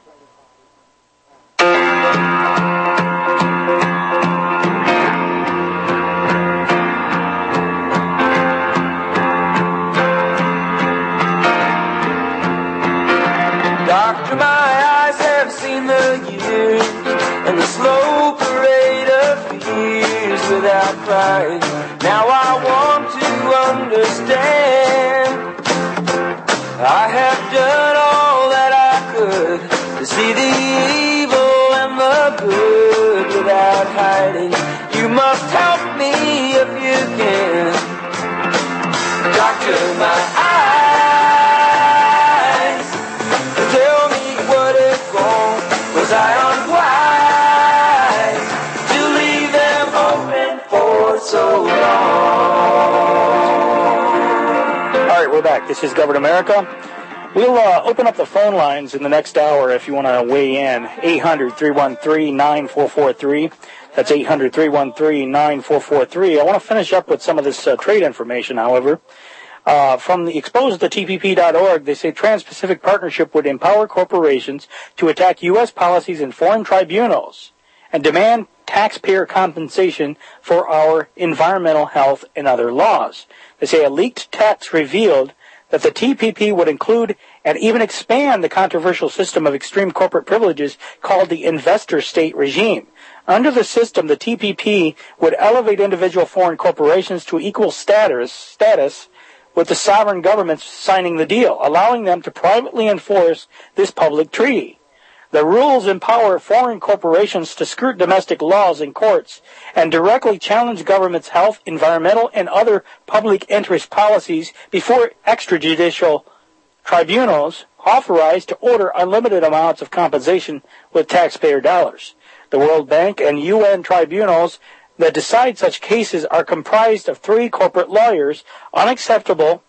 Doctor, my eyes have seen the years and the slow parade of fears without crying. Now I want to understand. I have done all that I could to see the evil and the good without hiding. You must help me if you can. Doctor, my eyes, tell me what is wrong. Was I unwise to leave them open for so long? All right, we're back. This is Government America. We'll open up the phone lines in the next hour if you want to weigh in. 800-313-9443. That's 800-313-9443. I want to finish up with some of this trade information, however. From the exposethetpp.org, they say Trans-Pacific Partnership would empower corporations to attack U.S. policies in foreign tribunals and demand taxpayer compensation for our environmental, health, and other laws. They say a leaked text revealed that the TPP would include and even expand the controversial system of extreme corporate privileges called the investor state regime. Under the system, the TPP would elevate individual foreign corporations to equal status with the sovereign governments signing the deal, allowing them to privately enforce this public treaty. The rules empower foreign corporations to skirt domestic laws in courts and directly challenge governments' health, environmental, and other public interest policies before extrajudicial tribunals authorized to order unlimited amounts of compensation with taxpayer dollars. The World Bank and UN tribunals that decide such cases are comprised of 3 corporate lawyers, unaccountable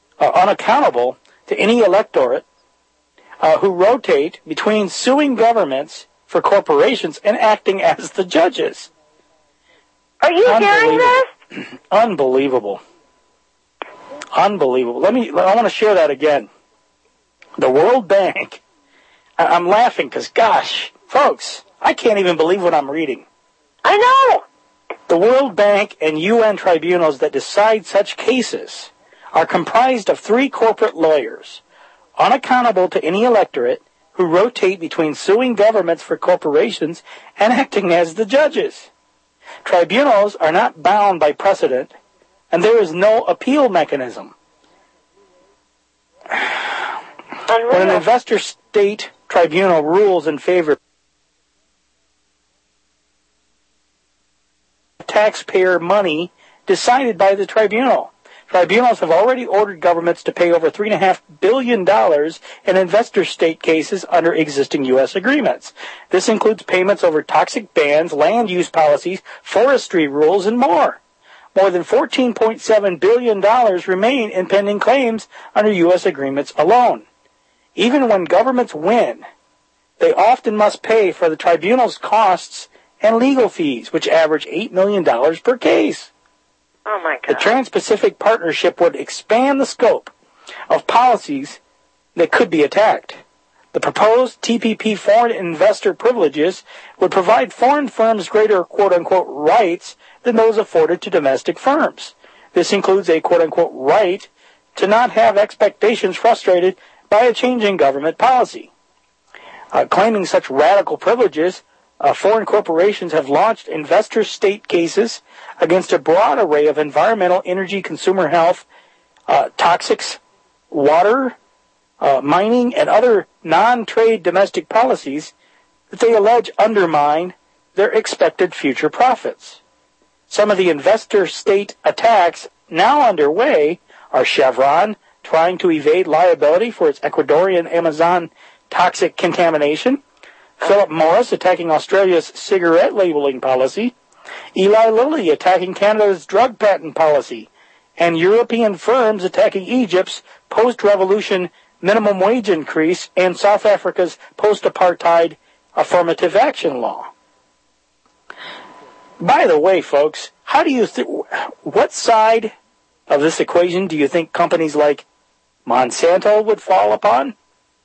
to any electorate, who rotate between suing governments for corporations and acting as the judges. Are you hearing this? Unbelievable. Unbelievable. I want to share that again. The World Bank, I'm laughing because, gosh, folks, I can't even believe what I'm reading. I know. The World Bank and UN tribunals that decide such cases are comprised of 3 corporate lawyers, unaccountable to any electorate, who rotate between suing governments for corporations and acting as the judges. Tribunals are not bound by precedent, and there is no appeal mechanism. When an investor state tribunal rules in favor of taxpayer money decided by the tribunal, tribunals have already ordered governments to pay over $3.5 billion in investor state cases under existing U.S. agreements. This includes payments over toxic bans, land use policies, forestry rules, and more. More than $14.7 billion remain in pending claims under U.S. agreements alone. Even when governments win, they often must pay for the tribunal's costs and legal fees, which average $8 million per case. Oh, my God. The Trans-Pacific Partnership would expand the scope of policies that could be attacked. The proposed TPP foreign investor privileges would provide foreign firms greater quote-unquote rights than those afforded to domestic firms. This includes a quote-unquote right to not have expectations frustrated by a changing government policy. Claiming such radical privileges, foreign corporations have launched investor state cases against a broad array of environmental, energy, consumer health, toxics, water, mining, and other non-trade domestic policies that they allege undermine their expected future profits. Some of the investor state attacks now underway are Chevron trying to evade liability for its Ecuadorian Amazon toxic contamination, Philip Morris attacking Australia's cigarette labeling policy, Eli Lilly attacking Canada's drug patent policy, and European firms attacking Egypt's post-revolution minimum wage increase and South Africa's post-apartheid affirmative action law. By the way, folks, what side of this equation do you think companies like Monsanto would fall upon?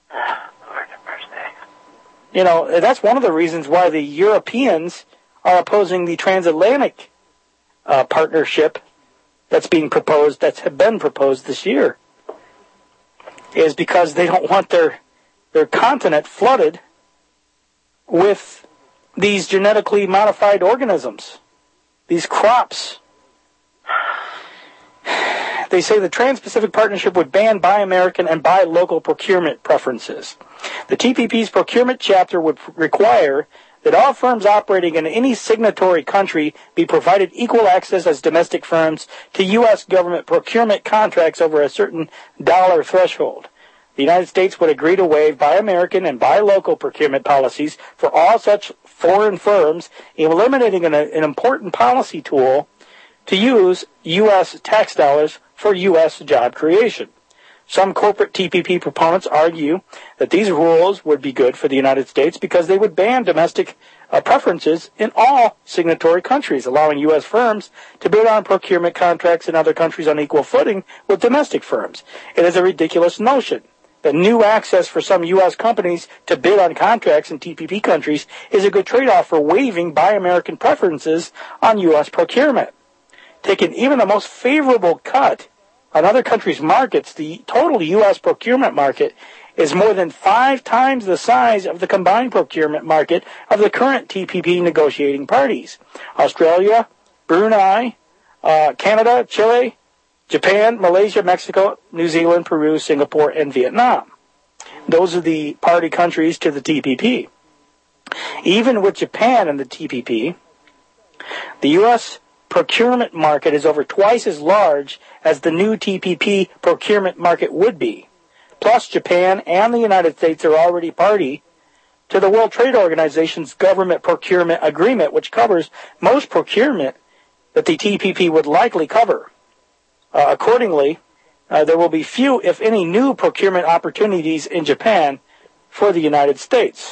You know, that's one of the reasons why the Europeans are opposing the transatlantic partnership that's been proposed this year, is because they don't want their continent flooded with these genetically modified organisms, these crops. They say the Trans-Pacific Partnership would ban Buy American and Buy Local procurement preferences. The TPP's procurement chapter would require that all firms operating in any signatory country be provided equal access as domestic firms to U.S. government procurement contracts over a certain dollar threshold. The United States would agree to waive Buy American and Buy Local procurement policies for all such foreign firms, eliminating an important policy tool to use U.S. tax dollars for U.S. job creation. Some corporate TPP proponents argue that these rules would be good for the United States because they would ban domestic preferences in all signatory countries, allowing U.S. firms to bid on procurement contracts in other countries on equal footing with domestic firms. It is a ridiculous notion that new access for some U.S. companies to bid on contracts in TPP countries is a good trade-off for waiving Buy American preferences on U.S. procurement. Taking even the most favorable cut on other countries' markets, the total U.S. procurement market is more than 5 times the size of the combined procurement market of the current TPP negotiating parties: Australia, Brunei, Canada, Chile, Japan, Malaysia, Mexico, New Zealand, Peru, Singapore, and Vietnam. Those are the party countries to the TPP. Even with Japan and the TPP, the U.S. procurement market is over twice as large as the new TPP procurement market would be. Plus, Japan and the United States are already party to the World Trade Organization's government procurement agreement, which covers most procurement that the TPP would likely cover. Accordingly, there will be few, if any, new procurement opportunities in Japan for the United States.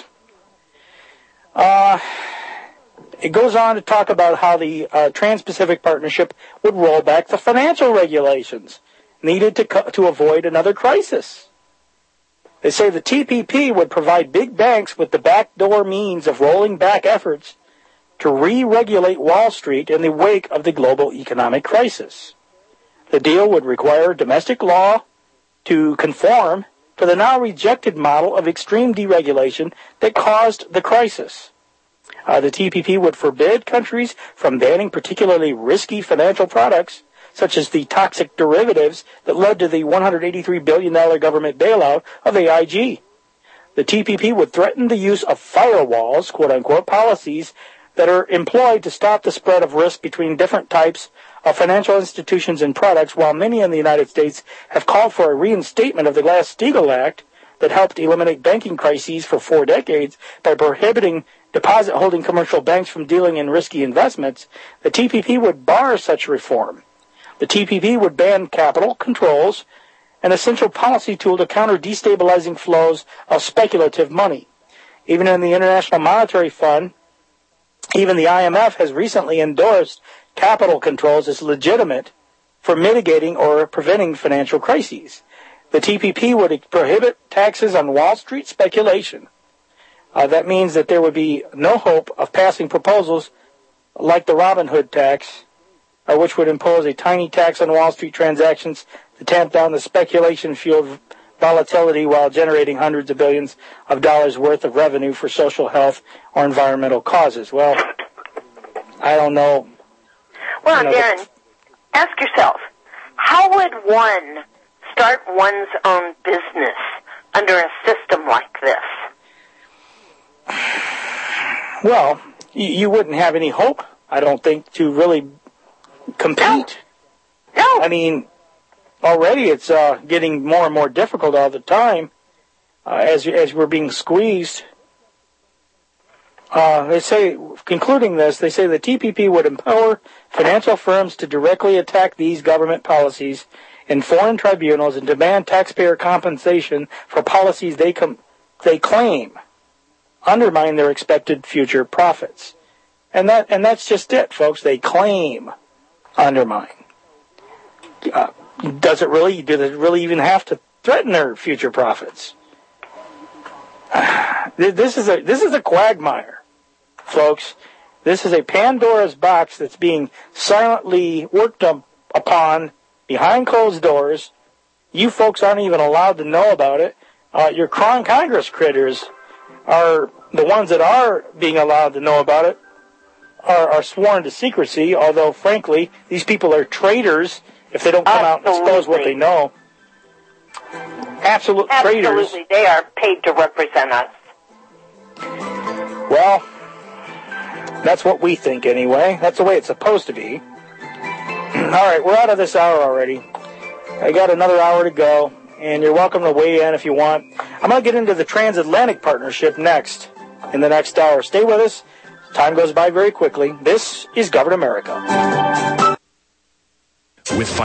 It goes on to talk about how the Trans-Pacific Partnership would roll back the financial regulations needed to avoid another crisis. They say the TPP would provide big banks with the backdoor means of rolling back efforts to re-regulate Wall Street in the wake of the global economic crisis. The deal would require domestic law to conform to the now rejected model of extreme deregulation that caused the crisis. The TPP would forbid countries from banning particularly risky financial products, such as the toxic derivatives that led to the $183 billion government bailout of AIG. The TPP would threaten the use of firewalls, quote-unquote, policies that are employed to stop the spread of risk between different types of financial institutions and products, while many in the United States have called for a reinstatement of the Glass-Steagall Act that helped eliminate banking crises for 4 decades by prohibiting deposit-holding commercial banks from dealing in risky investments. The TPP would bar such reform. The TPP would ban capital controls, an essential policy tool to counter destabilizing flows of speculative money. Even in the International Monetary Fund, even the IMF has recently endorsed capital controls as legitimate for mitigating or preventing financial crises. The TPP would prohibit taxes on Wall Street speculation. That means that there would be no hope of passing proposals like the Robin Hood tax, which would impose a tiny tax on Wall Street transactions to tamp down the speculation-fueled volatility while generating hundreds of billions of dollars worth of revenue for social health or environmental causes. Well, I don't know. Well, Darren, ask yourself, how would one start one's own business under a system like this? Well, you wouldn't have any hope, I don't think, to really compete. No. I mean, already it's getting more and more difficult all the time as we're being squeezed. They say, concluding this, they say the TPP would empower financial firms to directly attack these government policies in foreign tribunals and demand taxpayer compensation for policies they claim undermine their expected future profits. And that's just it, folks. They claim undermine. Do they really even have to threaten their future profits? This is a quagmire, folks. This is a Pandora's box that's being silently worked upon behind closed doors. You folks aren't even allowed to know about it. Your Congress critters are the ones that are being allowed to know about it, are sworn to secrecy, although, frankly, these people are traitors if they don't come out and expose what they know. Absolute traitors. Absolutely. They are paid to represent us. Well, that's what we think anyway. That's the way it's supposed to be. All right, we're out of this hour already. I got another hour to go, and you're welcome to weigh in if you want. I'm going to get into the Transatlantic Partnership next, in the next hour. Stay with us. Time goes by very quickly. This is Government America. With